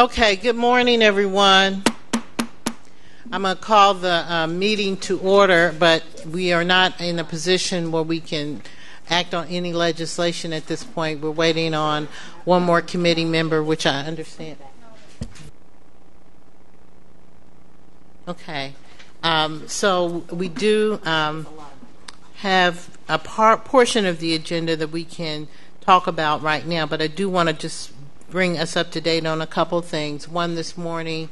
Okay, good morning, everyone. I'm going to call the meeting to order, but we are not in a position where we can act on any legislation at this point. We're waiting on one more committee member, which I understand. Okay. So we do have a portion of the agenda that we can talk about right now, but I do want to just bring us up to date on a couple of things. One, this morning,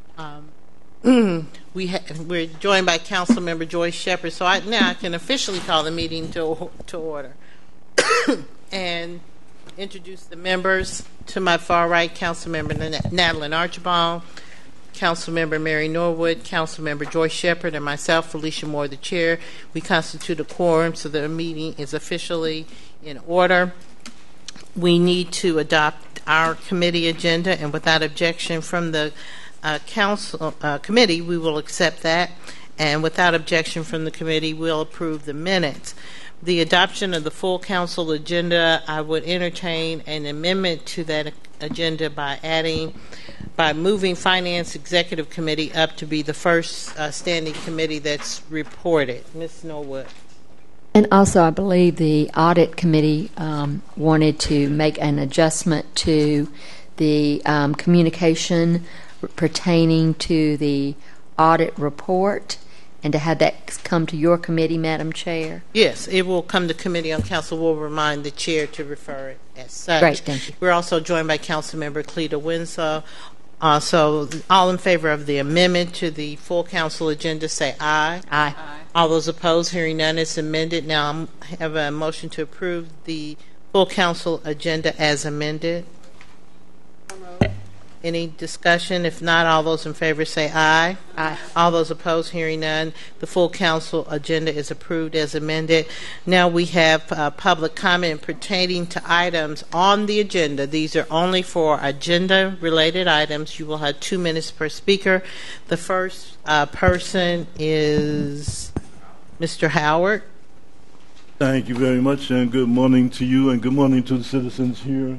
we're joined by Council Member Joyce Shepard, so now I can officially call the meeting to order and introduce the members. To my far right, Council Member Natalie Archibald, Council Member Mary Norwood, Council Member Joyce Shepard, and myself, Felicia Moore, the chair. We constitute a quorum, so the meeting is officially in order. We need to adopt our committee agenda, and without objection from the council committee, we will accept that. And without objection from the committee, we'll approve the minutes. The adoption of the full council agenda, I would entertain an amendment to that agenda by moving Finance Executive Committee up to be the first standing committee that's reported. Ms. Norwood. And also, I believe the Audit Committee wanted to make an adjustment to the communication pertaining to the audit report, and to have that come to your committee, Madam Chair. Yes, it will come to Committee on Council. We'll remind the chair to refer it as such. Great, thank you. We're also joined by Council Member Cleta Winslow. So all in favor of the amendment to the full council agenda, say aye. Aye. All those opposed, hearing none, it's amended. Now I have a motion to approve the full council agenda as amended. Any discussion? If not, all those in favor say aye. Aye. All those opposed, hearing none, the full council agenda is approved as amended. Now we have public comment pertaining to items on the agenda. These are only for agenda-related items. You will have 2 minutes per speaker. The first person is Mr. Howard. Thank you very much, and good morning to you, and good morning to the citizens here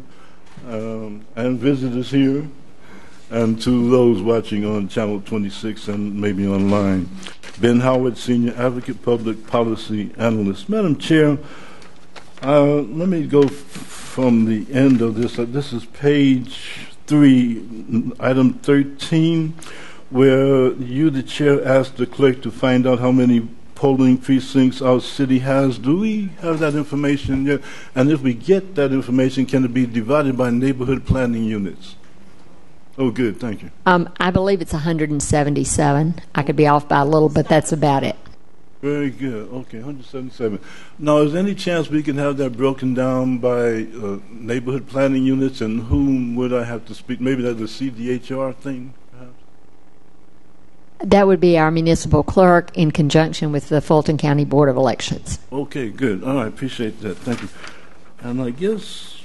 and visitors here, and to those watching on Channel 26 and maybe online. Ben Howard, Senior Advocate, Public Policy Analyst. Madam Chair, let me go from the end of this. This is page 3, item 13, where you, the chair, asked the clerk to find out how many polling precincts our city has. Do we have that information yet? And if we get that information, can it be divided by neighborhood planning units? Oh, good. Thank you. I believe it's 177. I could be off by a little, but that's about it. Very good. Okay, 177. Now, is there any chance we can have that broken down by neighborhood planning units, and whom would I have to speak? Maybe that's the CDHR thing, perhaps? That would be our municipal clerk in conjunction with the Fulton County Board of Elections. Okay, good. All right, appreciate that. Thank you. And I guess,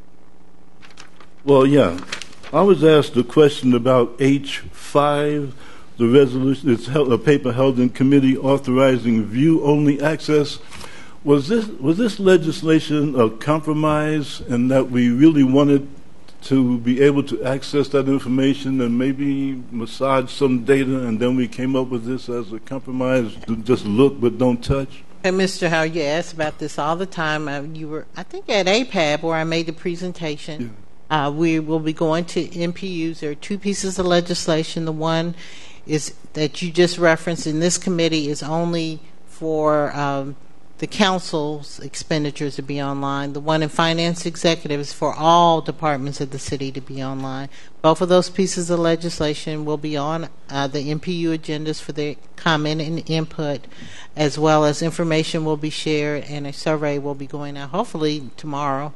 well, yeah, I was asked a question about H5, the resolution. It's a paper held in committee authorizing view-only access. Was this legislation a compromise in that we really wanted to be able to access that information and maybe massage some data, and then we came up with this as a compromise to just look but don't touch? And Mr. Howard, you ask about this all the time. You were, I think, at APAB where I made the presentation. Yeah. We will be going to MPUs. There are 2 pieces of legislation. The one is that you just referenced in this committee is only for the council's expenditures to be online. The one in Finance Executive is for all departments of the city to be online. Both of those pieces of legislation will be on the MPU agendas for their comment and input, as well as information will be shared, and a survey will be going out hopefully tomorrow,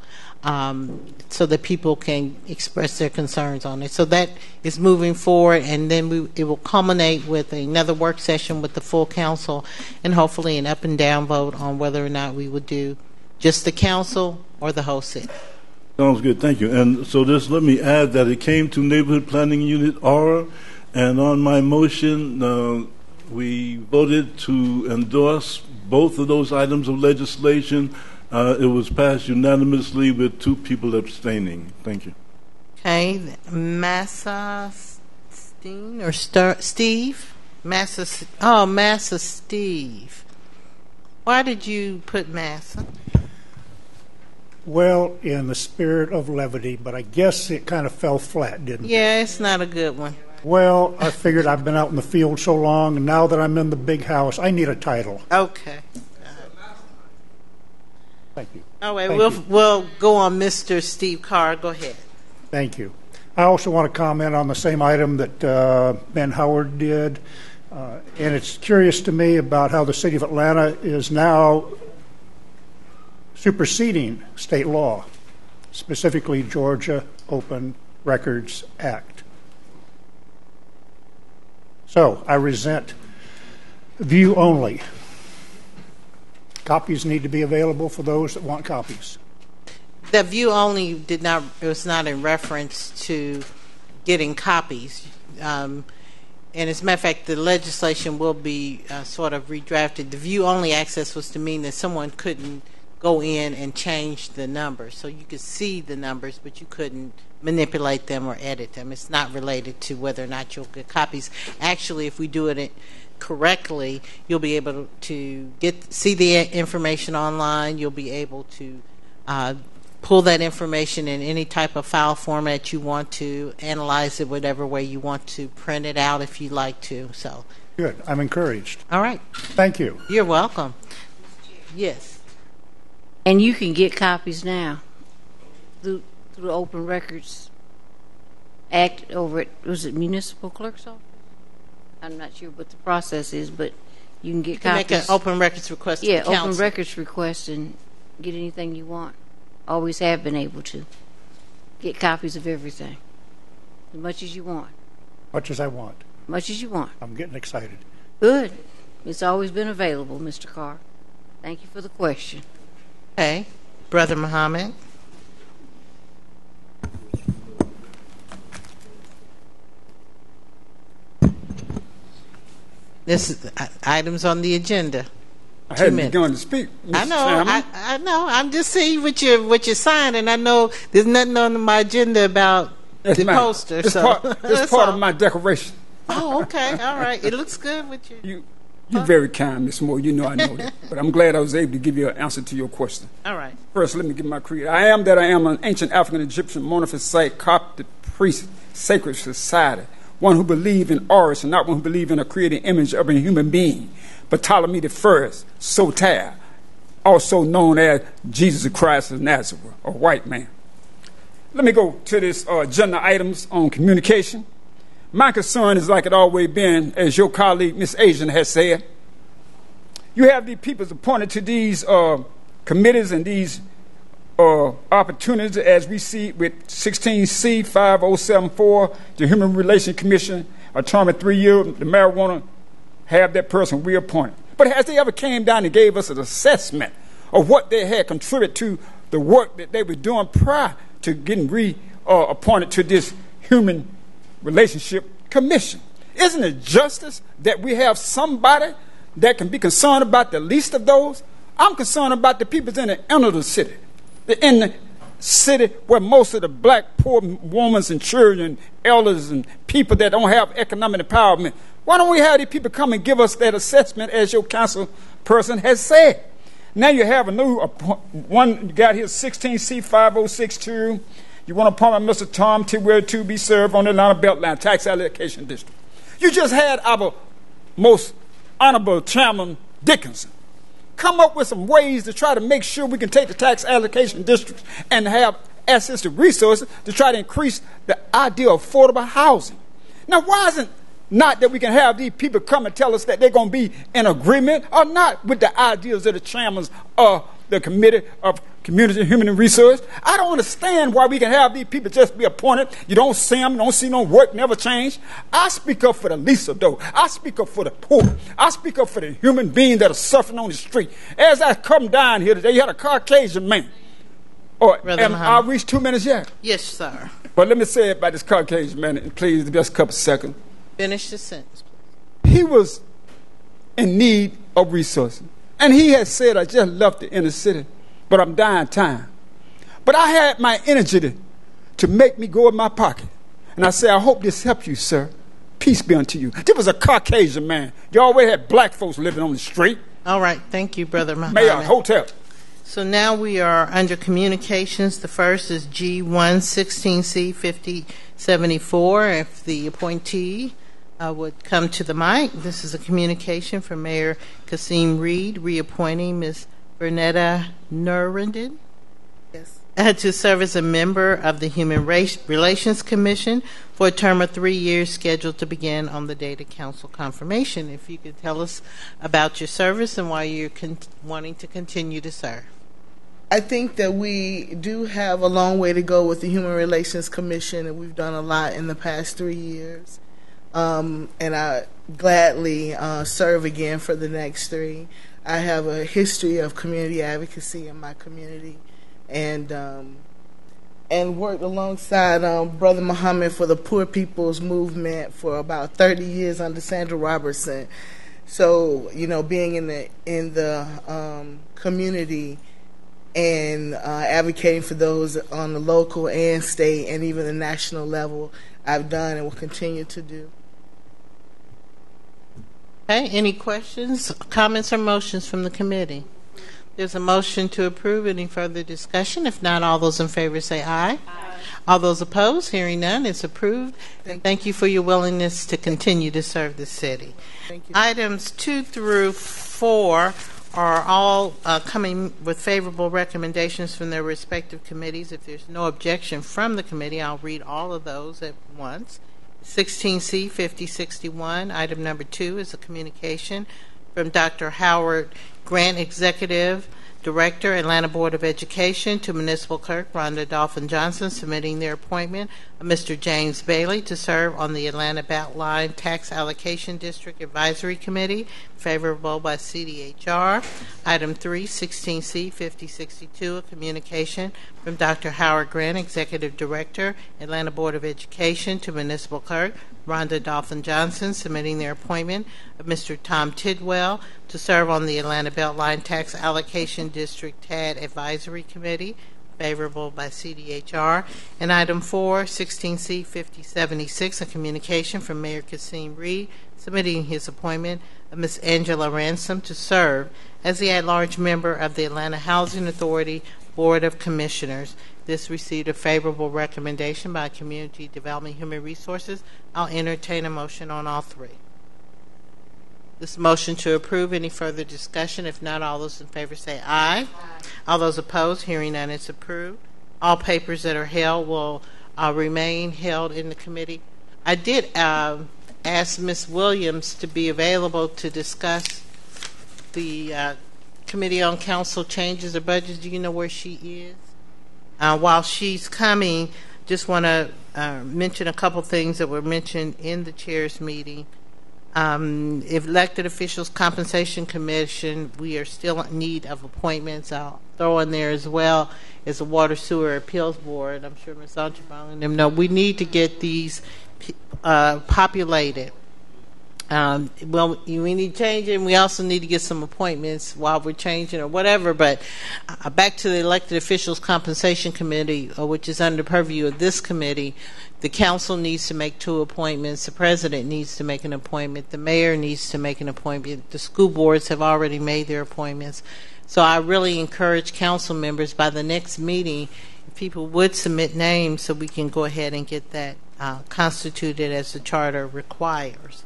so that people can express their concerns on it. So that is moving forward, and then it will culminate with another work session with the full council, and hopefully an up and down vote on whether or not we would do just the council or the whole city. Sounds good. Thank you. And so just let me add that it came to Neighborhood Planning Unit R, and on my motion, we voted to endorse both of those items of legislation. It was passed unanimously with 2 people abstaining. Thank you. Okay, Massa Steen or Steve? Massa Steve. Why did you put Massa? Well, in the spirit of levity, but I guess it kind of fell flat, didn't it? Yeah, it's not a good one. Well, I figured I've been out in the field so long, and now that I'm in the big house, I need a title. Okay. Thank you. All right, Thank we'll go on Mr. Steve Carr. Go ahead. Thank you. I also want to comment on the same item that Ben Howard did. And it's curious to me about how the city of Atlanta is now superseding state law, specifically Georgia Open Records Act. So I resent view only. Copies need to be available for those that want copies. The view only it was not in reference to getting copies. And as a matter of fact, the legislation will be sort of redrafted. The view only access was to mean that someone couldn't go in and change the numbers. So you could see the numbers, but you couldn't manipulate them or edit them. It's not related to whether or not you'll get copies. Actually, if we do it correctly, you'll be able to see the information online. You'll be able to pull that information in any type of file format you want to, analyze it whatever way you want to, print it out if you like to. So good. I'm encouraged. all right. Thank you. You're welcome. Yes. And you can get copies now through the Open Records Act over at, was it Municipal Clerk's Office? I'm not sure what the process is, but you can get You can copies. make an open records request to the council. Open Records request and get anything you want. Always have been able to get copies of everything, as much as you want. Much as I want. Much as you want. I'm getting excited. Good. It's always been available, Mr. Carr. Thank you for the question. Okay. Brother Muhammad. This is items on the agenda. I hadn't begun to speak. I know. I know. I'm just seeing what you signed, and I know there's nothing on my agenda about the poster. It's so it's part of my decoration. Oh, okay. All right. It looks good with you. You're very kind, Miss Moore. You know I know that. But I'm glad I was able to give you an answer to your question. All right. First, let me give my creed. I am that I am, an ancient African Egyptian monophysite site, Coptic priest, sacred society, one who believed in Horus and not one who believed in a created image of a human being. But Ptolemy the First, Soter, also known as Jesus Christ of Nazareth, a white man. Let me go to this agenda items on communication. My concern is like it always been, as your colleague, Ms. Asian, has said. You have these people appointed to these committees and these opportunities, as we see with 16C 5074, the Human Relations Commission, a term of 3 years, the marijuana, have that person reappointed. But has they ever came down and gave us an assessment of what they had contributed to the work that they were doing prior to getting reappointed to this Human Relationship Commission? Isn't it justice that we have somebody that can be concerned about the least of those? I'm concerned about the people in the inner of the city, in the city where most of the black poor women and children, elders, and people that don't have economic empowerment. Why don't we have these people come and give us that assessment, as your council person has said? Now you have a new one. You got here 16C 5062. You want to appoint Mr. Tom Tidwell to be served on the Atlanta Beltline Tax Allocation District. You just had our most honorable Chairman Dickinson come up with some ways to try to make sure we can take the tax allocation districts and have access to resources to try to increase the idea of affordable housing. Now, why isn't not that we can have these people come and tell us that they're going to be in agreement or not with the ideas of the chairmen of the Committee of Community and Human Resources? I don't understand why we can have these people just be appointed. You don't see them, you don't see no work, never change. I speak up for the least of those. I speak up for the poor. I speak up for the human beings that are suffering on the street. As I come down here today, you had a Caucasian man. I reached 2 minutes yet? Yes, sir. But let me say about this Caucasian man, and please, just a couple seconds. Finish the sentence. He was in need of resources. And he had said, I just left the inner city, but I'm dying time. But I had my energy to make me go in my pocket. And I say, I hope this helps you, sir. Peace be unto you. This was a Caucasian man. You already had black folks living on the street. All right. Thank you, Brother Muhammad. Mayor, hotel. So now we are under communications. The first is G116C 5074. If the appointee would come to the mic. This is a communication from Mayor Kasim Reed reappointing Ms. Bernetta Nurenden to serve as a member of the Human Relations Commission for a term of 3 years scheduled to begin on the date of council confirmation. If you could tell us about your service and why you're wanting to continue to serve. I think that we do have a long way to go with the Human Relations Commission, and we've done a lot in the past 3 years. And I gladly serve again for the next 3. I have a history of community advocacy in my community, and worked alongside Brother Muhammad for the Poor People's Movement for about 30 years under Sandra Robertson. So, you know, being in the community and advocating for those on the local and state and even the national level, I've done and will continue to do. Okay, any questions, comments, or motions from the committee? There's a motion to approve. Any further discussion? If not, all those in favor say aye. Aye. All those opposed, hearing none, it's approved. Thank you for your willingness to continue to serve the city. Thank you. Items 2 through 4 are all coming with favorable recommendations from their respective committees. If there's no objection from the committee, I'll read all of those at once. 16C 5061, item number 2 is a communication from Dr. Howard Grant, Executive Director, Atlanta Board of Education, to Municipal Clerk Rhonda Dolphin Johnson, submitting their appointment of Mr. James Bailey to serve on the Atlanta Beltline Tax Allocation District Advisory Committee, favorable by CDHR. Item 3, 16C 5062, a communication from Dr. Howard Grant, Executive Director, Atlanta Board of Education, to Municipal Clerk Rhonda Dolphin Johnson, submitting their appointment of Mr. Tom Tidwell to serve on the Atlanta Beltline Tax Allocation District TAD Advisory Committee, favorable by CDHR. And item 4, 16C 5076, a communication from Mayor Kasim Reed, submitting his appointment of Ms. Angela Ransom to serve as the at-large member of the Atlanta Housing Authority Board of Commissioners. This received a favorable recommendation by Community Development Human Resources. I'll entertain a motion on all 3. This motion to approve. Any further discussion? If not, all those in favor say aye. Aye. All those opposed, hearing none, it's approved. All papers that are held will remain held in the committee. I did ask Ms. Williams to be available to discuss the Committee on Council changes or budgets. Do you know where she is? While she's coming, just want to mention a couple things that were mentioned in the chair's meeting. Elected Officials Compensation Commission, we are still in need of appointments. I'll throw in there as well as the Water Sewer Appeals Board. I'm sure Ms. Archibald and them know we need to get these populated. Well, we need changing. We also need to get some appointments while we're changing or whatever. But back to the Elected Officials Compensation Committee, which is under purview of this committee. The council needs to make 2 appointments. The president needs to make an appointment. The mayor needs to make an appointment. The school boards have already made their appointments. So I really encourage council members by the next meeting, if people would submit names so we can go ahead and get that constituted as the charter requires.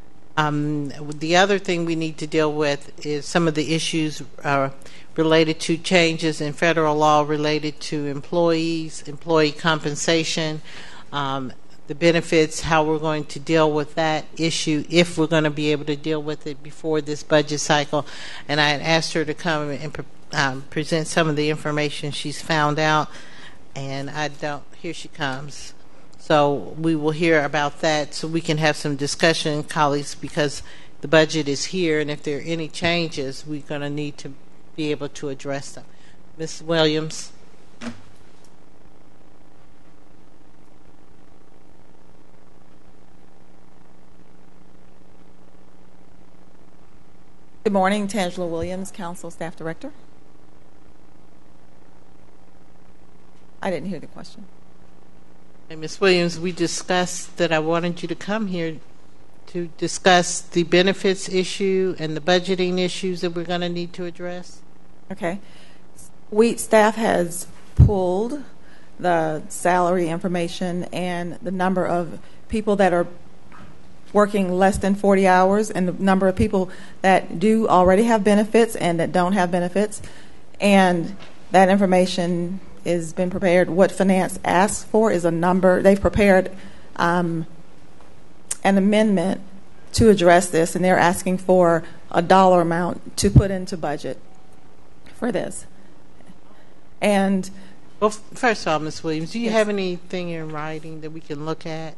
The other thing we need to deal with is some of the issues related to changes in federal law related to employees, employee compensation, the benefits, how we're going to deal with that issue, if we're going to be able to deal with it before this budget cycle. And I had asked her to come and present some of the information she's found out, and here she comes. So we will hear about that so we can have some discussion, colleagues, because the budget is here, and if there are any changes, we're going to need to be able to address them. Ms. Williams. Good morning, Tangela Williams, Council Staff Director. I didn't hear the question. Hey, Ms. Williams, we discussed that I wanted you to come here to discuss the benefits issue and the budgeting issues that we're going to need to address. Okay. Staff has pulled the salary information and the number of people that are working less than 40 hours and the number of people that do already have benefits and that don't have benefits. And that information has been prepared. What finance asks for is a number. They've prepared an amendment to address this, and they're asking for a dollar amount to put into budget for this. And well, first of all, Ms. Williams, do you have anything in writing that we can look at?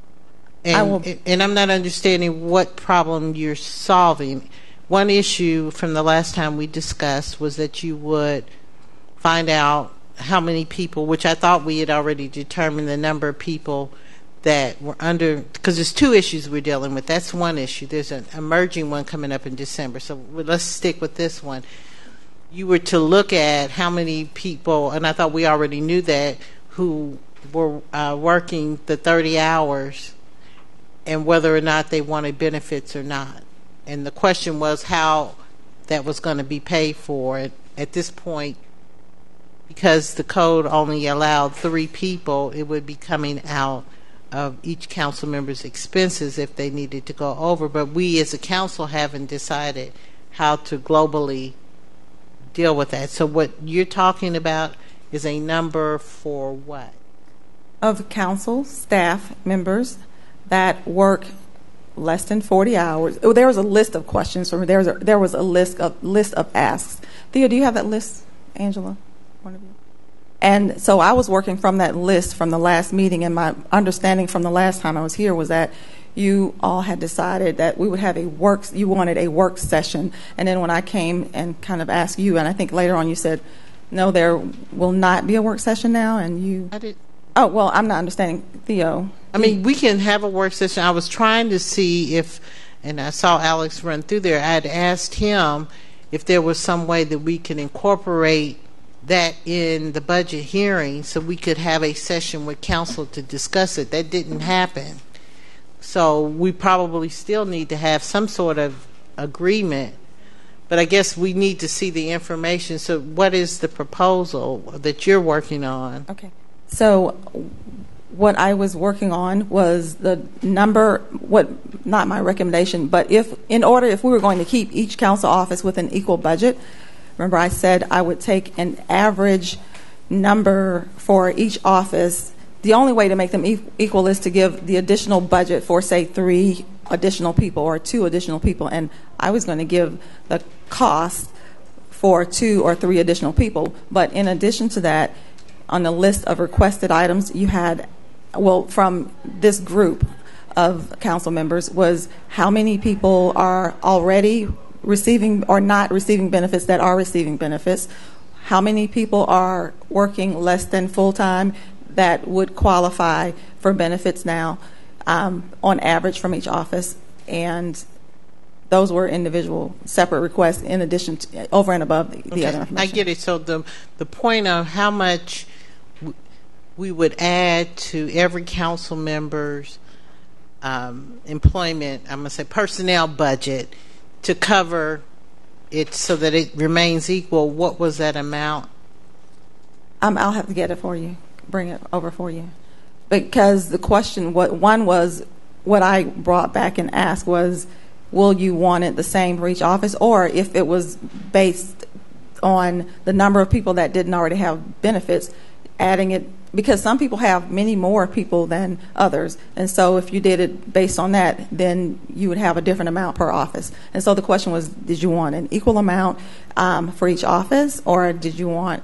And I'm not understanding what problem you're solving. One issue from the last time we discussed was that you would find out how many people, which I thought we had already determined the number of people that were under, because there's two issues we're dealing with. That's one issue. There's an emerging one coming up in December. So let's stick with this one. You were to look at how many people, and I thought we already knew that, who were working the 30 hours and whether or not they wanted benefits or not. And the question was how that was going to be paid for. At this point, because the code only allowed 3 people, it would be coming out of each council member's expenses if they needed to go over. But we as a council haven't decided how to globally deal with that. So what you're talking about is a number for what? Of council staff members that work less than 40 hours. Oh, there was a list of questions. There was a list of asks. Theo, do you have that list, Angela? One of you. And so I was working from that list from the last meeting, and my understanding from the last time I was here was that you all had decided that we would have you wanted a work session. And then when I came and kind of asked you, and I think later on you said, no, there will not be a work session now, and you... Oh, well, I'm not understanding, Theo. I mean, we can have a work session. I was trying to see if, and I saw Alex run through there, I had asked him if there was some way that we can incorporate that in the budget hearing so we could have a session with council to discuss it. That didn't happen. So we probably still need to have some sort of agreement, but I guess we need to see the information. So what is the proposal that you're working on? Okay. So what I was working on was the number, not my recommendation, but if we were going to keep each council office with an equal budget, remember I said I would take an average number for each office. The only way to make them equal is to give the additional budget for, say, 3 additional people or 2 additional people. And I was going to give the cost for 2 or 3 additional people. But in addition to that, on the list of requested items, you had, from this group of council members, was how many people are already receiving or not receiving benefits that are receiving benefits, how many people are working less than full-time that would qualify for benefits now on average from each office. And those were individual separate requests in addition to, over and above the other information. I get it. So the point of how much we would add to every council member's employment, I'm going to say personnel budget, to cover it so that it remains equal, what was that amount? I'll have to get it for you, bring it over for you. Because the question, one was, what I brought back and asked was, will you want it the same for each office? Or if it was based on the number of people that didn't already have benefits, adding it, because some people have many more people than others. And so if you did it based on that, then you would have a different amount per office. And so the question was, did you want an equal amount for each office, or did you want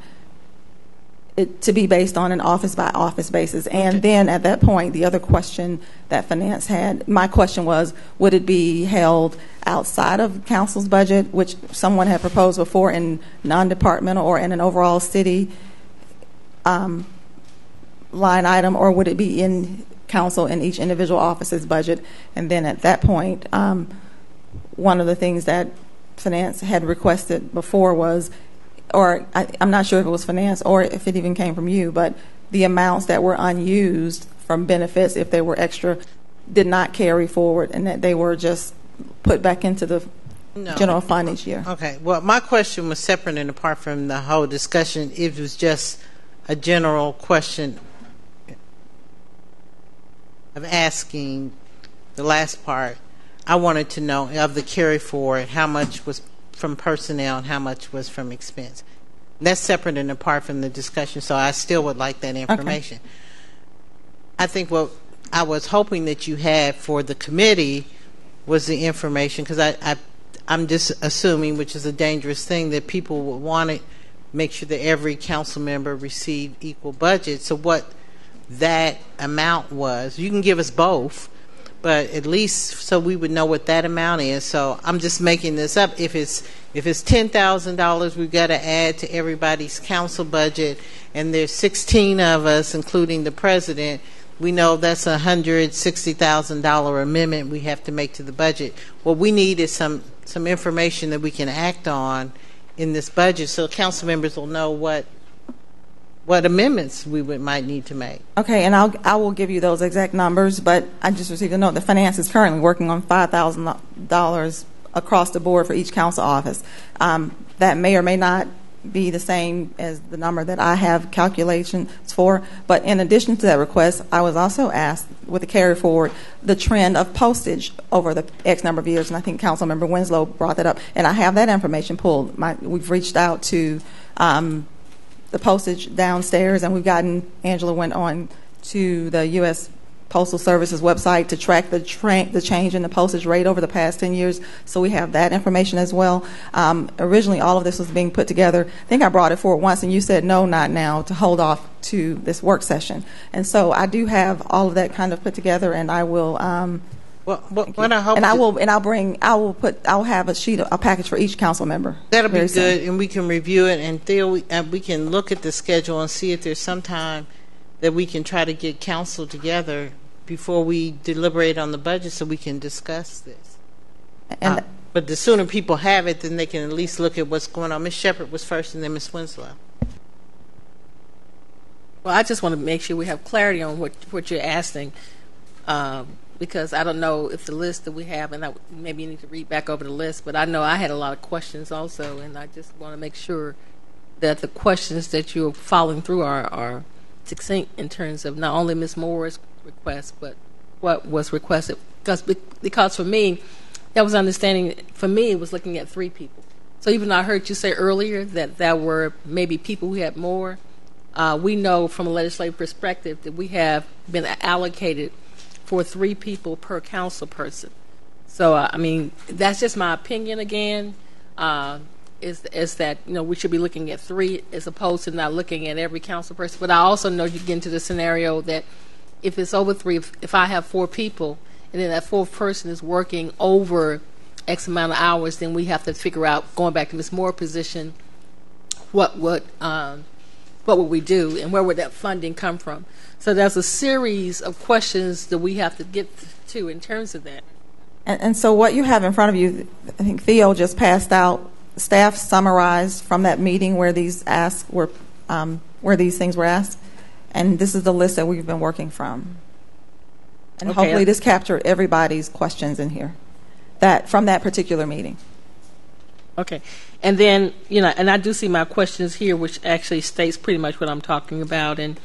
it to be based on an office-by-office basis? And then at that point, the other question that finance had, my question was, would it be held outside of council's budget, which someone had proposed before, in non-departmental or in an overall city line item, or would it be in council in each individual office's budget? And then at that point, one of the things that finance had requested before was, or I'm not sure if it was finance or if it even came from you, but the amounts that were unused from benefits if they were extra, did not carry forward, and that they were just put back into the general fund each year. Okay. Well, my question was separate and apart from the whole discussion. It was just a general question of asking the last part. I wanted to know of the carry forward, how much was from personnel and how much was from expense. That's separate and apart from the discussion, so I still would like that information. Okay. I think what I was hoping that you had for the committee was the information, because I'm just assuming, which is a dangerous thing, that people would want to make sure that every council member received equal budget. So what that amount was, you can give us both, but at least so we would know what that amount is. So I'm just making this up. If it's $10,000, we've got to add to everybody's council budget, and there's 16 of us, including the president. We know that's a $160,000 amendment we have to make to the budget. What we need is some information that we can act on in this budget, so council members will know what amendments we might need to make. Okay, and I will give you those exact numbers, but I just received a note that finance is currently working on $5,000 across the board for each council office. That may or may not be the same as the number that I have calculations for, but in addition to that request, I was also asked, with the carry forward, the trend of postage over the X number of years, and I think Councilmember Winslow brought that up, and I have that information pulled. We've reached out to the postage downstairs, and Angela went on to the U.S. Postal Service's website to track the change in the postage rate over the past 10 years, so we have that information as well. Originally, all of this was being put together. I think I brought it forward once, and you said, no, not now, to hold off to this work session. And so I do have all of that kind of put together, and I will... I'll have a package for each council member. That'll be good, and we can review it, and Theo, we can look at the schedule and see if there's some time that we can try to get council together before we deliberate on the budget, so we can discuss this. But the sooner people have it, then they can at least look at what's going on. Ms. Shepherd was first, and then Ms. Winslow. Well, I just want to make sure we have clarity on what you're asking. Because I don't know if the list that we have, and maybe you need to read back over the list, but I know I had a lot of questions also, and I just want to make sure that the questions that you're following through are succinct in terms of not only Ms. Moore's request, but what was requested. Because for me, that was understanding, for me, it was looking at 3 people. So even though I heard you say earlier that there were maybe people who had more, we know from a legislative perspective that we have been allocated for 3 people per council person. So, I mean, that's just my opinion again, is that, we should be looking at 3 as opposed to not looking at every council person. But I also know you get into the scenario that if it's over 3, if I have 4 people, and then that 4th person is working over X amount of hours, then we have to figure out, going back to Ms. Moore's position, what would we do, and where would that funding come from? So there's a series of questions that we have to get to in terms of that. And so what you have in front of you, I think Theo just passed out, staff summarized from that meeting where these things were asked, and this is the list that we've been working from. And okay, hopefully this captured everybody's questions in here, from that particular meeting. Okay. And then, and I do see my questions here, which actually states pretty much what I'm talking about, and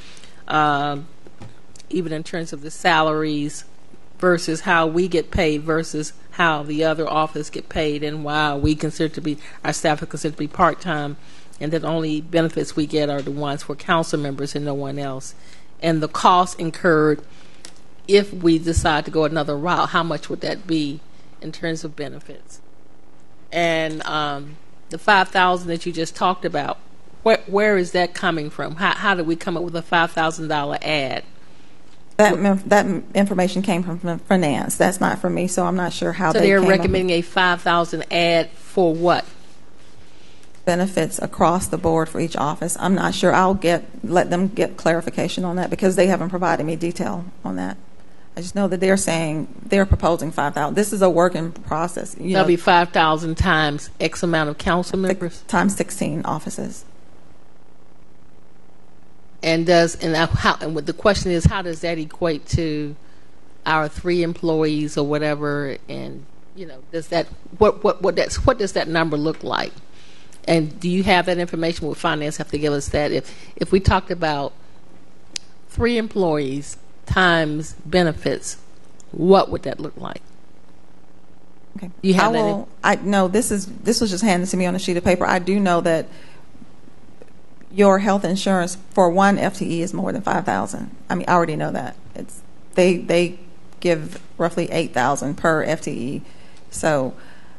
even in terms of the salaries versus how we get paid versus how the other office get paid, and why our staff are considered to be part-time, and that the only benefits we get are the ones for council members and no one else. And the costs incurred if we decide to go another route, how much would that be in terms of benefits? And the $5,000 that you just talked about, where is that coming from? How did we come up with a $5,000 ad? That information came from finance. That's not from me, so I'm not sure how. So they're recommending a $5,000 ad for what? Benefits across the board for each office. I'm not sure. Let them get clarification on that, because they haven't provided me detail on that. I just know that they're proposing 5,000. This is a work in process. That'll be 5,000 times X amount of council members? Times 16 offices. And the question is, how does that equate to our 3 employees or whatever? And does that what does that number look like? And do you have that information? Will finance have to give us that? If we talked about 3 employees times benefits, what would that look like? Okay. You have no, this was just handed to me on a sheet of paper. I do know that your health insurance for one FTE is more than $5,000. I mean, I already know that. They give roughly $8,000 per FTE, so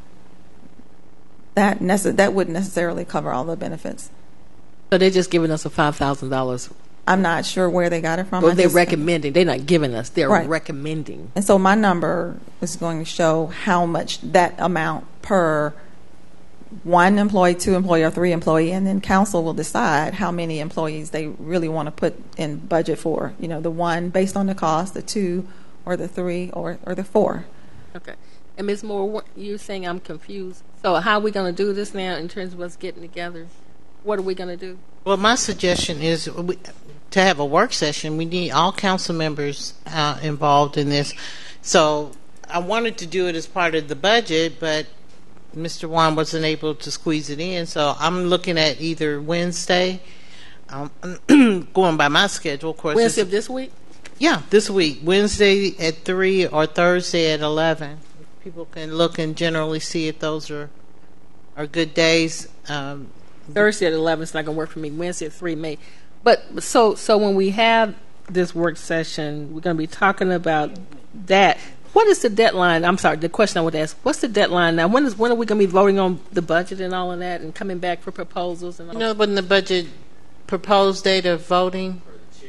that wouldn't necessarily cover all the benefits. So they're just giving us a $5,000. I'm not sure where they got it from. Well, they're recommending. They're not giving us. They're right. recommending. And so my number is going to show how much that amount per 1 employee, 2 employee, or 3 employee, and then council will decide how many employees they really want to put in budget for. The 1 based on the cost, the 2, or the 3, or the 4. Okay. And Ms. Moore, you're saying I'm confused. So how are we going to do this now in terms of us getting together? What are we going to do? Well, my suggestion is to have a work session. We need all council members involved in this. So I wanted to do it as part of the budget, but Mr. Wan wasn't able to squeeze it in. So I'm looking at either Wednesday, going by my schedule, of course. Wednesday of this week? Yeah, this week. Wednesday at 3 or Thursday at 11. People can look and generally see if those are good days. Thursday at 11 is not going to work for me. Wednesday at 3 may. But so when we have this work session, we're going to be talking about that. What is the deadline? I'm sorry, the question I would ask, what's the deadline now? When are we going to be voting on the budget and all of that and coming back for proposals? And all when the budget proposed date of voting?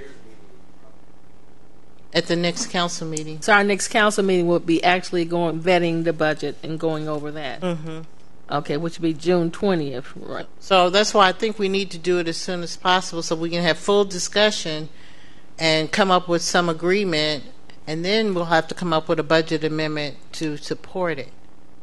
At the next council meeting. So our next council meeting will be actually vetting the budget and going over that. Mm-hmm. Okay, which will be June 20th, right? So that's why I think we need to do it as soon as possible so we can have full discussion and come up with some agreement, and then we'll have to come up with a budget amendment to support it.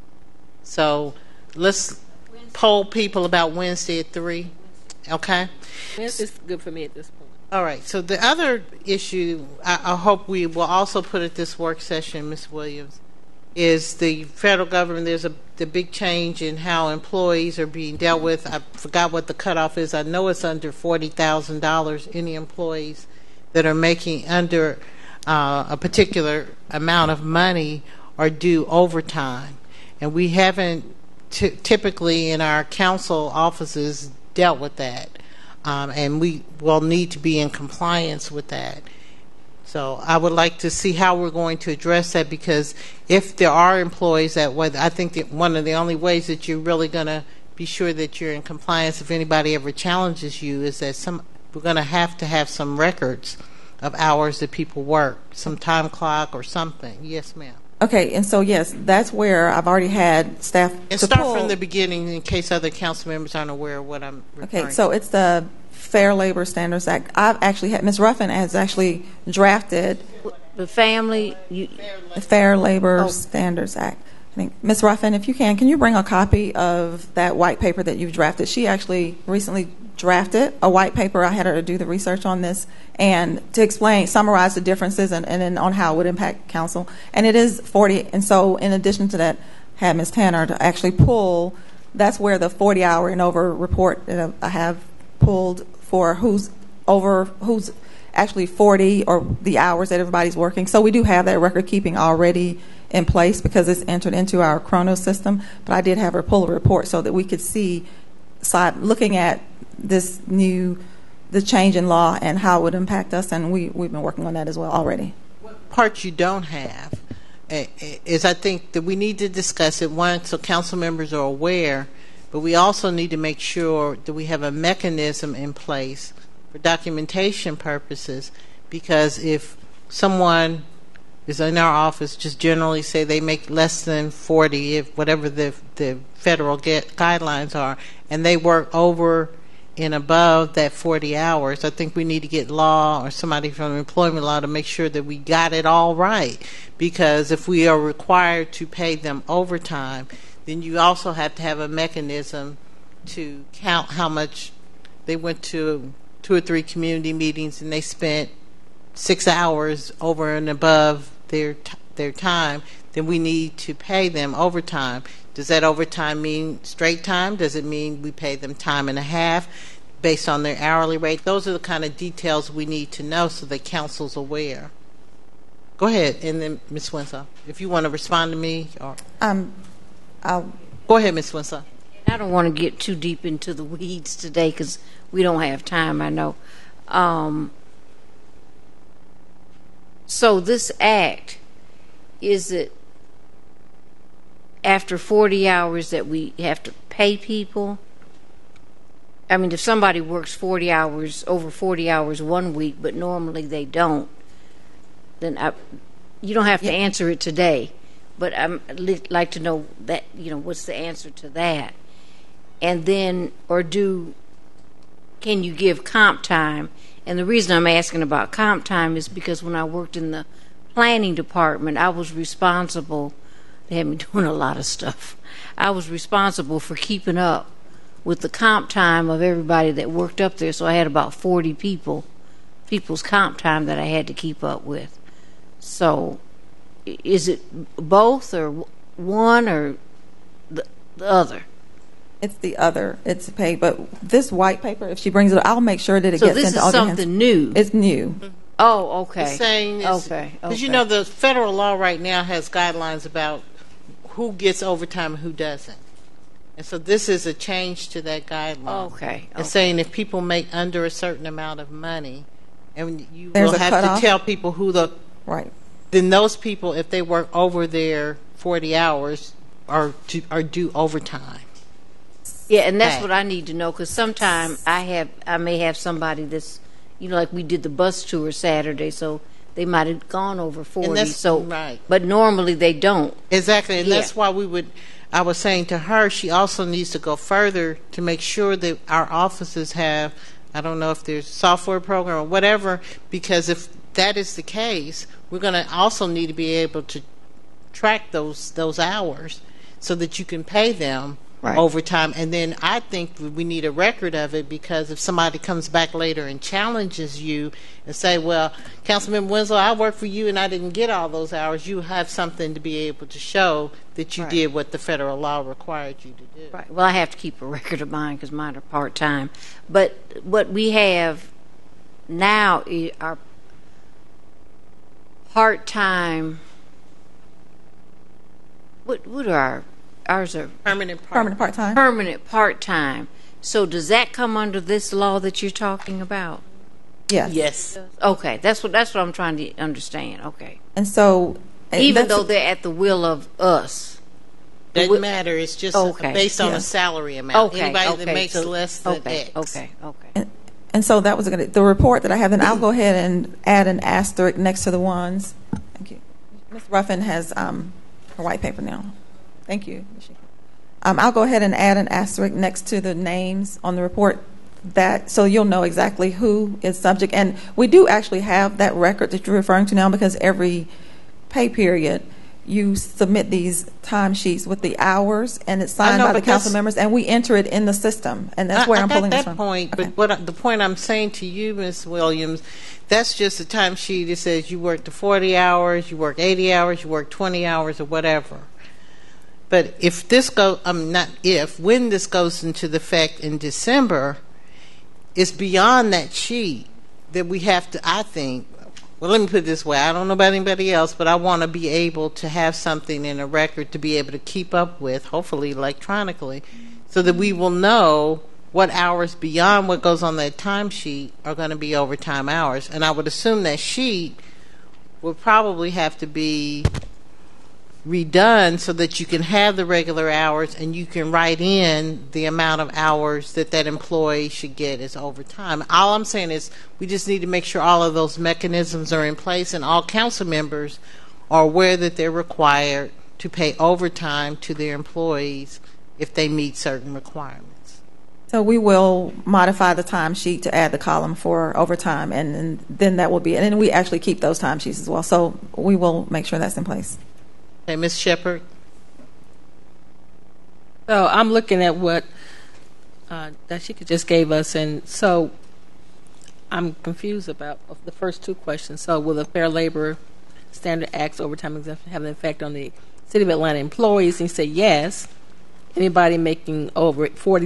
So let's poll people about Wednesday at 3, okay? Wednesday's good for me at this point. All right, so the other issue I hope we will also put at this work session, Ms. Williams, is the federal government. There's the big change in how employees are being dealt with. I forgot what the cutoff is. I know it's under $40,000. Any employees that are making under a particular amount of money are due overtime. And we haven't typically in our council offices dealt with that. And we will need to be in compliance with that. So I would like to see how we're going to address that, because if there are employees that way, I think that one of the only ways that you're really going to be sure that you're in compliance if anybody ever challenges you is that we're going to have some records of hours that people work, some time clock or something. Yes, ma'am. Okay, and so yes, that's where I've already had staff and to start pull. From the beginning in case other council members aren't aware of what I'm referring Okay, so it's the Fair Labor Standards Act. I've actually had Ms. Ruffin has actually drafted the Fair Labor Standards Act. I think Ms. Ruffin, if you can you bring a copy of that white paper that you've drafted? She actually recently drafted a white paper. I had her to do the research on this and to summarize the differences and then on how it would impact council. And it is 40. And so in addition to that, had Ms. Tanner to actually pull, that's where the 40-hour and over report that I have pulled for who's actually 40 or the hours that everybody's working. So we do have that record keeping already in place because it's entered into our Chronos system. But I did have her pull a report so that we could see, looking at the change in law and how it would impact us, and we've been working on that as well already. What part you don't have is I think that we need to discuss it, one, so council members are aware, but we also need to make sure that we have a mechanism in place for documentation purposes, because if someone is in our office, just generally say they make less than 40, if whatever the federal guidelines are, and they work over and above that 40 hours, I think we need to get law or somebody from employment law to make sure that we got it all right. Because if we are required to pay them overtime, then you also have to have a mechanism to count how much they went to 2 or 3 community meetings and they spent 6 hours over and above their time, then we need to pay them overtime. Does that overtime mean straight time? Does it mean we pay them time and a half based on their hourly rate? Those are the kind of details we need to know so that council's aware. Go ahead, and then Ms. Winslow, if you want to respond to me. Or Go ahead, Ms. Winslow. I don't want to get too deep into the weeds today because we don't have time, I know. So this act, is it after 40 hours that we have to pay people? I mean, if somebody works 40 hours, over 40 hours one week, but normally they don't, then you don't have to answer it today. But I'd like to know that, what's the answer to that? And then, can you give comp time? And the reason I'm asking about comp time is because when I worked in the planning department, I was responsible. They had me doing a lot of stuff. I was responsible for keeping up with the comp time of everybody that worked up there. So I had about 40 people's comp time that I had to keep up with. So is it both or one or the other? It's the other. It's paid. But this white paper, if she brings it, I'll make sure that it gets into all the hands. So this is something new? It's new. Oh, okay. The saying is, okay. Because the federal law right now has guidelines about who gets overtime and who doesn't. And so this is a change to that guideline. Okay. It's saying if people make under a certain amount of money, and you There's will a have cutoff. to tell people who right. Then those people, if they work over their 40 hours, are due overtime. Yeah, and that's what I need to know, because sometimes I may have somebody that's, like we did the bus tour Saturday, so they might have gone over 40. So, right. But normally they don't. Exactly, and that's why I was saying to her, she also needs to go further to make sure that our offices have, I don't know if there's a software program or whatever, because if that is the case, we're going to also need to be able to track those hours so that you can pay them overtime. And then I think we need a record of it, because if somebody comes back later and challenges you and say, well, Councilmember Winslow, I worked for you and I didn't get all those hours, you have something to be able to show that you did what the federal law required you to do. Right. Well, I have to keep a record of mine because mine are part-time. But what we have now are part-time. What are ours are permanent part-time. Permanent part-time. So does that come under this law that you're talking about? Yes. Okay, that's what I'm trying to understand. Okay. And so, even though they're at the will of us, doesn't matter. It's just based on a salary amount. Anybody that makes less than X. Okay. And so that was the report that I have. Then I'll go ahead and add an asterisk next to the ones. Thank you. Ms. Ruffin has her white paper now. Thank you. I'll go ahead and add an asterisk next to the names on the report, so you'll know exactly who is subject. And we do actually have that record that you're referring to now, because every pay period you submit these timesheets with the hours, and it's signed by the council members, and we enter it in the system. And that's where I'm pulling this from. Point, okay. But the point I'm saying to you, Ms. Williams, that's just a timesheet. It says you worked the 40 hours, you work 80 hours, you work 20 hours, or whatever. But if this when this goes into effect in December, it's beyond that sheet that we have to, I think. Well, let me put it this way. I don't know about anybody else, but I want to be able to have something in a record to be able to keep up with, hopefully electronically, so that we will know what hours beyond what goes on that timesheet are going to be overtime hours. And I would assume that sheet will probably have to be redone so that you can have the regular hours and you can write in the amount of hours that employee should get as overtime. All I'm saying is we just need to make sure all of those mechanisms are in place and all council members are aware that they're required to pay overtime to their employees if they meet certain requirements. So we will modify the timesheet to add the column for overtime, and then that will be it. And we actually keep those timesheets as well. So we will make sure that's in place. Okay, Ms. Shepherd. So I'm looking at what Dashika just gave us, and so I'm confused about the first two questions. So, will the Fair Labor Standard Act's overtime exemption have an effect on the City of Atlanta employees? And he said yes. Anybody making over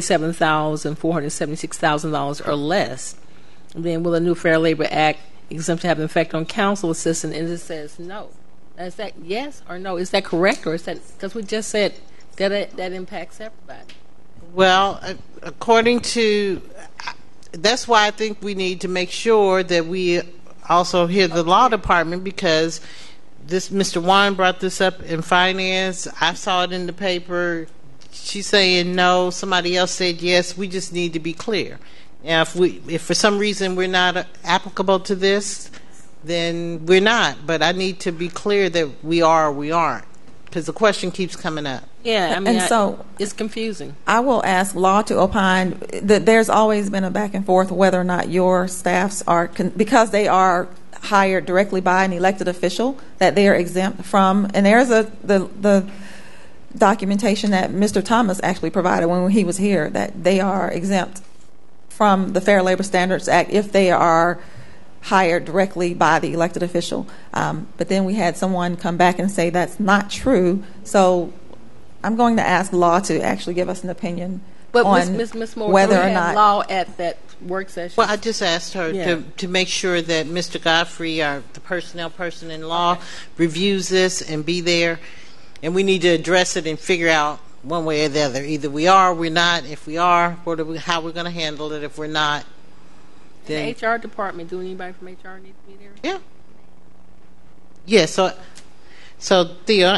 $47,476,000 or less. And then, will the new Fair Labor Act exemption have an effect on council assistants? And it says no. Is that yes or no? Is that correct, or is that because we just said that impacts everybody? Well, according to, that's why I think we need to make sure that we also hear the law department, because this Mr. Warren brought this up in finance. I saw it in the paper. She's saying no. Somebody else said yes. We just need to be clear. Now, if for some reason we're not applicable to this, then we're not. But I need to be clear that we are or we aren't, because the question keeps coming up. Yeah, I mean, and so it's confusing. I will ask law to opine that there's always been a back and forth whether or not your staffs are, because they are hired directly by an elected official, that they are exempt from, and there's the documentation that Mr. Thomas actually provided when he was here, that they are exempt from the Fair Labor Standards Act if they are hired directly by the elected official. But then we had someone come back and say that's not true. So I'm going to ask law to actually give us an opinion on Ms. Moore, whether we or had not law at that work session. Well, I just asked her to make sure that Mr. Godfrey, the personnel person in law, reviews this and be there. And we need to address it and figure out one way or the other. Either we are or we're not. If we are, how we're going to handle it. If we're not, then... The HR department, do anybody from HR need to be there? Yeah. Yeah, so Thea,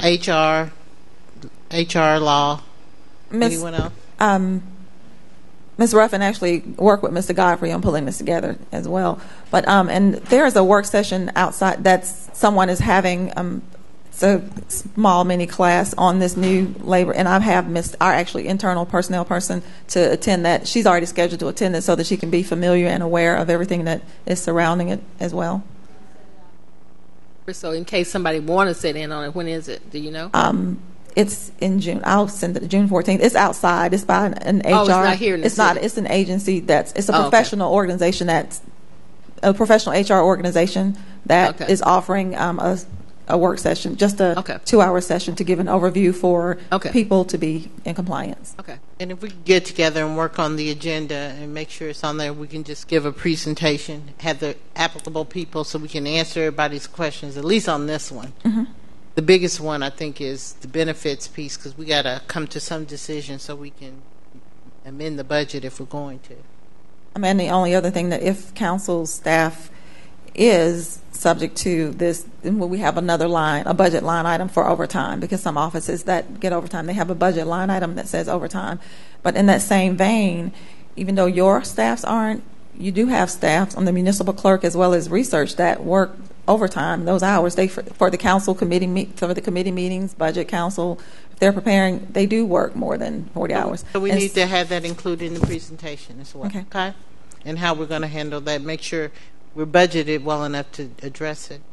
HR, law, anyone else? Ms. Ruffin actually worked with Mr. Godfrey on pulling this together as well. But and there is a work session outside that someone is having. It's a small mini class on this new labor, and I have missed our actually internal personnel person to attend that. She's already scheduled to attend it so that she can be familiar and aware of everything that is surrounding it as well. So in case somebody want to sit in on it, when is it? Do you know? It's in June. I'll send it June 14th. It's outside. It's by an HR. Oh, it's not here in the city. It's an agency it's a professional organization that's a professional HR organization that is offering a work session, just a 2-hour session to give an overview for people to be in compliance. Okay. And if we get together and work on the agenda and make sure it's on there, we can just give a presentation, have the applicable people so we can answer everybody's questions, at least on this one. Mm-hmm. The biggest one, I think, is the benefits piece, because we got to come to some decision so we can amend the budget if we're going to. I mean, the only other thing that if council staff is subject to this, then we have another line, a budget line item for overtime, because some offices that get overtime, they have a budget line item that says overtime. But in that same vein, even though your staffs aren't, you do have staffs on the municipal clerk as well as research that work overtime. Those hours, they for the council committee for the committee meetings, budget council, if they're preparing, they do work more than 40 hours. So we need to have that included in the presentation as well. Okay. And how we're going to handle that. Make sure we're budgeted well enough to address it.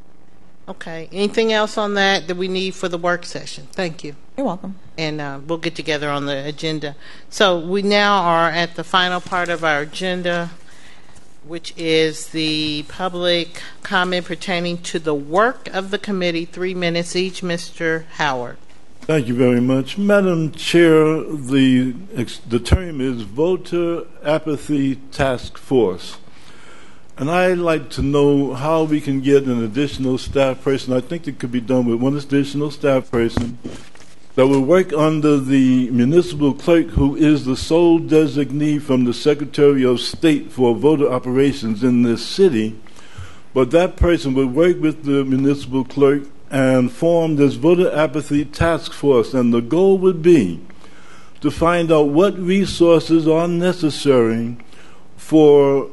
Okay. Anything else on that we need for the work session? Thank you. You're welcome. And we'll get together on the agenda. So we now are at the final part of our agenda, which is the public comment pertaining to the work of the committee. 3 minutes each. Mr. Howard. Thank you very much. Madam Chair, the term is Voter Apathy Task Force. And I'd like to know how we can get an additional staff person. I think it could be done with one additional staff person that will work under the municipal clerk, who is the sole designee from the Secretary of State for voter operations in this city. But that person would work with the municipal clerk and form this Voter Apathy Task Force. And the goal would be to find out what resources are necessary for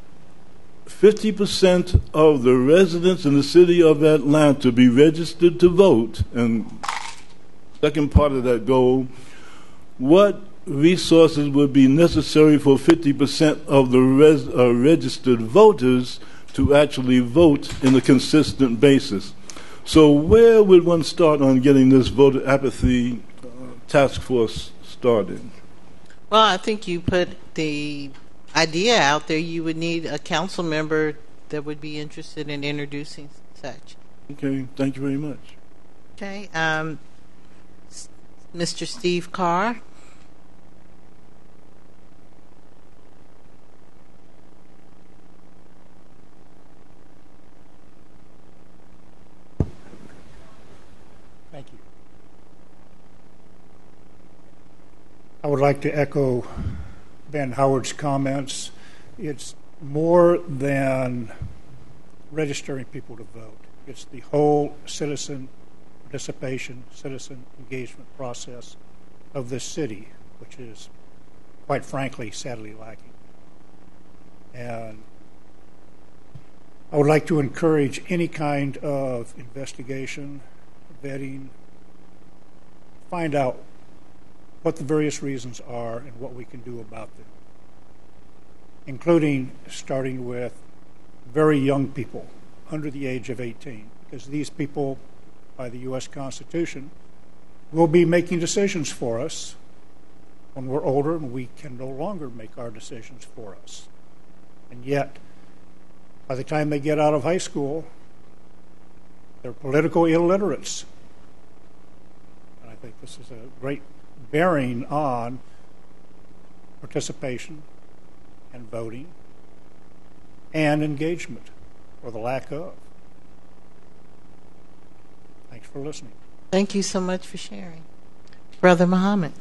50% of the residents in the city of Atlanta to be registered to vote. And second part of that goal, what resources would be necessary for 50% of the registered voters to actually vote in a consistent basis? So where would one start on getting this voter apathy task force started? Well, I think you put the idea out there, you would need a council member that would be interested in introducing such. Okay, thank you very much. Okay, Mr. Steve Carr. Thank you. I would like to echo Ben Howard's comments. It's more than registering people to vote. It's the whole citizen participation, citizen engagement process of this city, which is, quite frankly, sadly lacking. And I would like to encourage any kind of investigation, vetting, find out what the various reasons are and what we can do about them, including starting with very young people under the age of 18, because these people, by the U.S. Constitution, will be making decisions for us when we're older and we can no longer make our decisions for us. And yet, by the time they get out of high school, they're political illiterates. And I think this is a great bearing on participation and voting and engagement, or the lack of. Thanks for listening. Thank you so much for sharing. Brother Muhammad.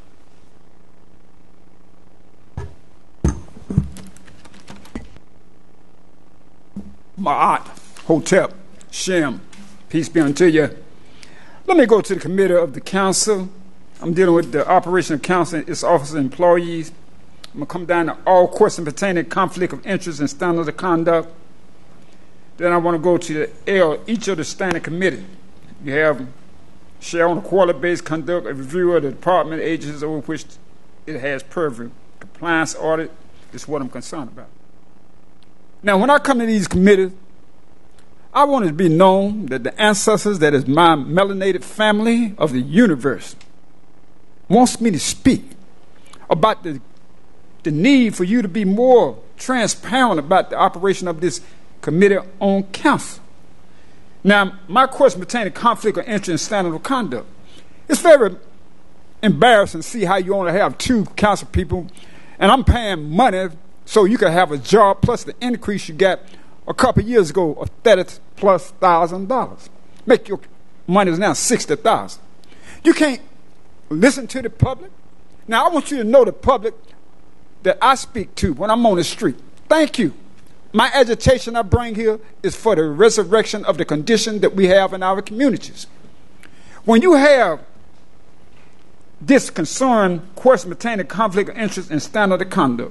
Ma'at, Hotep, Shem, peace be unto you. Let me go to the committee of the council. I'm dealing with the operation of council and its officers and employees. I'm going to come down to all questions pertaining to conflict of interest and standards of conduct. Then I want to go to the L, each of the standing committee. You have share on a quarterly-based conduct a review of the department agencies over which it has purview. Compliance audit is what I'm concerned about. Now, when I come to these committees, I want it to be known that the ancestors that is my melanated family of the universe wants me to speak about the need for you to be more transparent about the operation of this committee on council. Now, my question pertaining to conflict of interest and standard of conduct. It's very embarrassing to see how you only have 2 council people, and I'm paying money so you can have a job plus the increase you got a couple of years ago of $30,000+. Make your money is now $60,000. You can't listen to the public. Now, I want you to know the public that I speak to when I'm on the street. Thank you. My agitation I bring here is for the resurrection of the condition that we have in our communities. When you have this concern, question pertaining to conflict of interest and standard of conduct,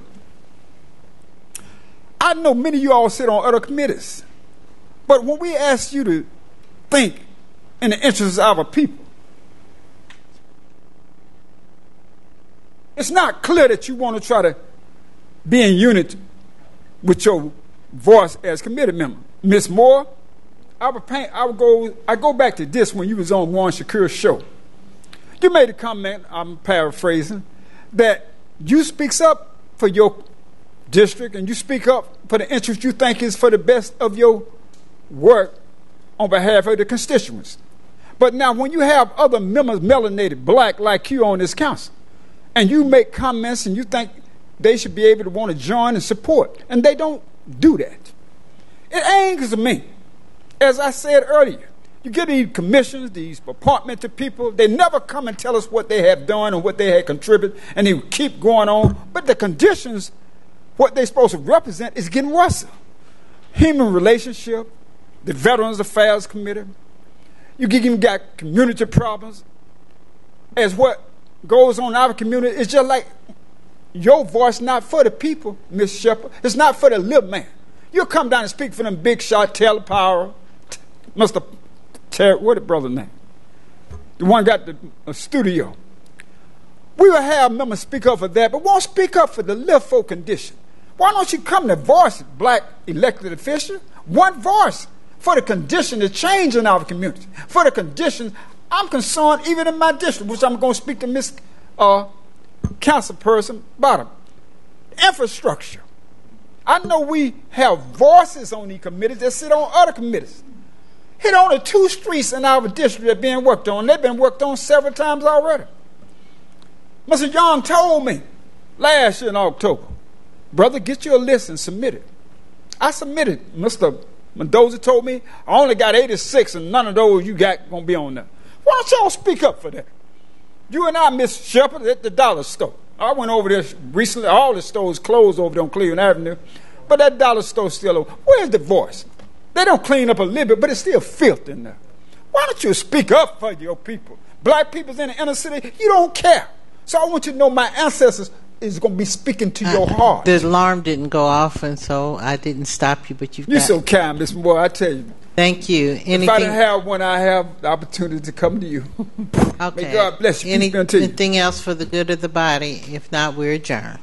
I know many of you all sit on other committees, but when we ask you to think in the interests of our people, it's not clear that you want to try to be in unity with your voice as committee member. Ms. Moore, I go back to this when you was on Warren Shakur's show. You made a comment, I'm paraphrasing, that you speaks up for your district and you speak up for the interest you think is for the best of your work on behalf of the constituents. But now when you have other members melanated black like you on this council, and you make comments and you think they should be able to want to join and support, and they don't do that, it angers me. As I said earlier, you get these commissions, these appointmented people, they never come and tell us what they have done and what they have contributed, and they keep going on, but the conditions, what they're supposed to represent, is getting worse. Human relationship, the Veterans Affairs Committee, you even got community problems. As what goes on in our community, it's just like your voice not for the people, Miss Shepherd. It's not for the little man. You'll come down and speak for them big shot, Taylor Power, Mr. Terry, what the brother's name? The one got the studio. We will have members speak up for that, but won't speak up for the little folk condition. Why don't you come to voice, black elected official? One voice for the condition to change in our community. For the condition, I'm concerned even in my district, which I'm going to speak to Miss Councilperson Bottom. infrastructure. I know we have voices on these committees that sit on other committees. Hit on the 2 streets in our district that are being worked on. They've been worked on several times already. Mr. Young told me last year in October, brother, get you a list and submit it. I submitted. Mr. Mendoza told me I only got 86 and none of those you got going to be on there. Why don't y'all speak up for that? You and I, Miss Shepherd, at the dollar store. I went over there recently. All the stores closed over there on Cleveland Avenue. But that dollar store's still open. Where's the voice? They don't clean up a little bit, but it's still filth in there. Why don't you speak up for your people? Black people's in the inner city, you don't care. So I want you to know my ancestors is going to be speaking to your heart. The alarm didn't go off, and so I didn't stop you, but You're so kind, Miss Moore, I tell you. Thank you. Anything? If I didn't have one, I have the opportunity to come to you. Okay. May God bless you. Anything else for the good of the body? If not, we're adjourned.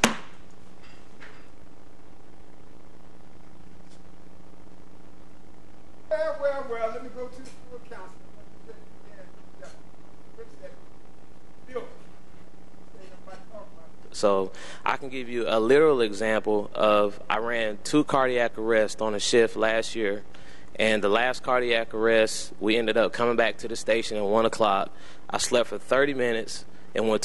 Well, let me go to the full council. So I can give you a literal example of I ran 2 cardiac arrests on a shift last year, and the last cardiac arrest, we ended up coming back to the station at 1 o'clock. I slept for 30 minutes and went to